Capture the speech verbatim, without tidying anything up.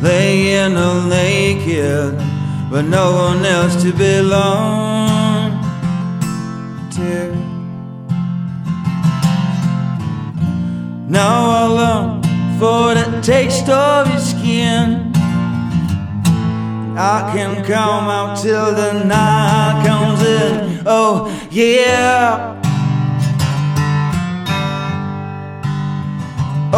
laying all naked, but no one else to belong to. Now I long for the taste of your skin. I can come out till the night comes in. Oh yeah.